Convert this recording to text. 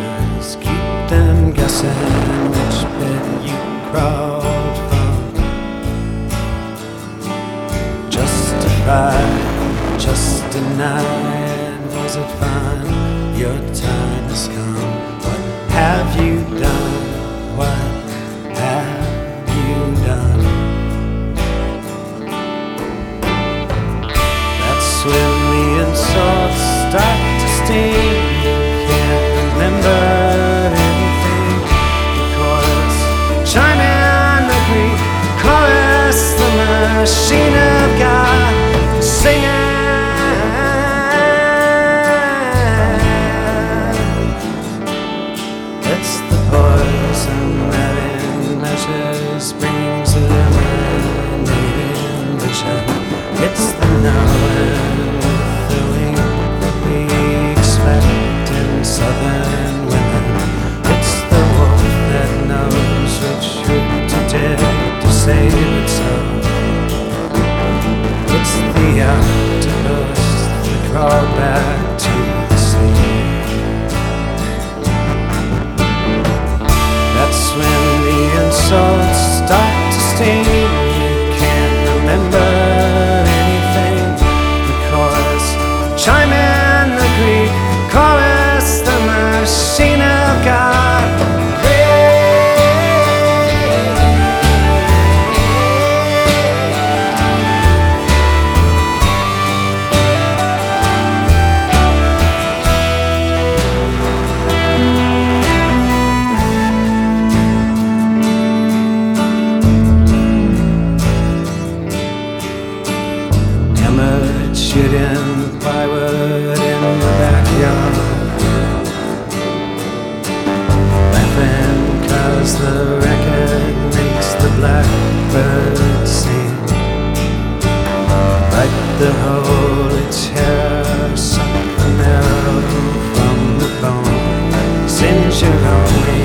measures, keep them guessing which bit you crawled from. Justified, just denied, was it fine? Your time has come. What have you done? What have you done? That's when the insults start to sting. You can't remember anything. The chorus, chime in the Greek chorus, the machine of God singing. It's the poison that in measures brings eliminating vision. It's the knowing with the wing we expect in southern women. It's the wolf that knows which route to dig to save itself. It's the octopus that crawled back to the sea. That's when the insults start to sting. You can't remember anything. The chorus, chime in the Greek chorus, the machine of God. Shooting plywood in the backyard, laughing 'cause the record makes the blackbird sing. Bite the holy terror, suck the marrow from the bone, singe your own